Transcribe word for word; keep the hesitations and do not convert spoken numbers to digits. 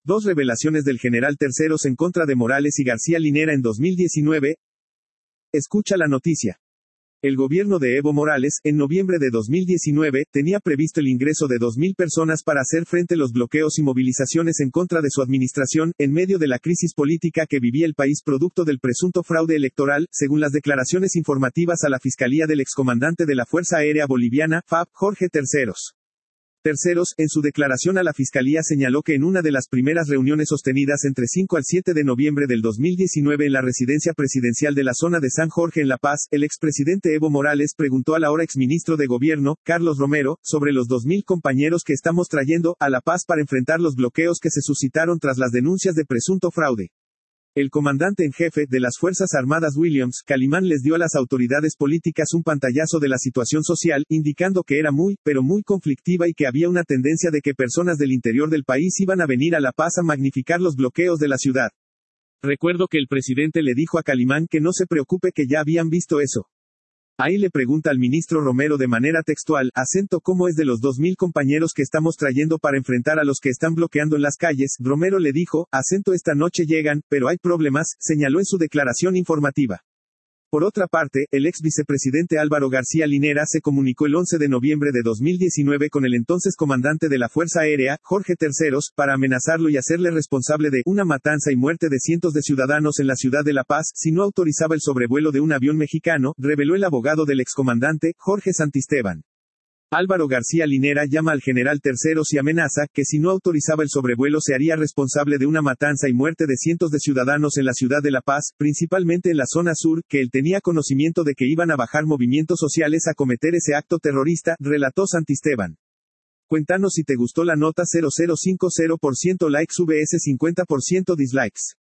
Dos revelaciones del general Terceros en contra de Morales y García Linera en dos mil diecinueve. Escucha la noticia. El gobierno de Evo Morales, en noviembre de dos mil diecinueve, tenía previsto el ingreso de dos mil personas para hacer frente a los bloqueos y movilizaciones en contra de su administración, en medio de la crisis política que vivía el país producto del presunto fraude electoral, según las declaraciones informativas a la Fiscalía del excomandante de la Fuerza Aérea Boliviana, F A B, Jorge Terceros. Terceros, en su declaración a la Fiscalía señaló que en una de las primeras reuniones sostenidas entre cinco al siete de noviembre del dos mil diecinueve en la residencia presidencial de la zona de San Jorge en La Paz, el expresidente Evo Morales preguntó al ahora exministro de Gobierno, Carlos Romero, sobre los dos mil compañeros que estamos trayendo a La Paz para enfrentar los bloqueos que se suscitaron tras las denuncias de presunto fraude. El comandante en jefe de las Fuerzas Armadas Williams Calimán les dio a las autoridades políticas un pantallazo de la situación social, indicando que era muy, pero muy conflictiva y que había una tendencia de que personas del interior del país iban a venir a La Paz a magnificar los bloqueos de la ciudad. Recuerdo que el presidente le dijo a Calimán que no se preocupe, que ya habían visto eso. Ahí le pregunta al ministro Romero de manera textual, acento ¿cómo es de los dos mil compañeros que estamos trayendo para enfrentar a los que están bloqueando en las calles? Romero le dijo, acento esta noche llegan, pero hay problemas, señaló en su declaración informativa. Por otra parte, el ex vicepresidente Álvaro García Linera se comunicó el once de noviembre de dos mil diecinueve con el entonces comandante de la Fuerza Aérea, Jorge Terceros, para amenazarlo y hacerle responsable de una matanza y muerte de cientos de ciudadanos en la ciudad de La Paz, si no autorizaba el sobrevuelo de un avión mexicano, reveló el abogado del excomandante, Jorge Santisteban. Álvaro García Linera llama al general Terceros y amenaza que si no autorizaba el sobrevuelo se haría responsable de una matanza y muerte de cientos de ciudadanos en la ciudad de La Paz, principalmente en la zona sur, que él tenía conocimiento de que iban a bajar movimientos sociales a cometer ese acto terrorista, relató Santisteban. Cuéntanos si te gustó la nota. Cero cero cinco cero por ciento likes vs cincuenta por ciento dislikes.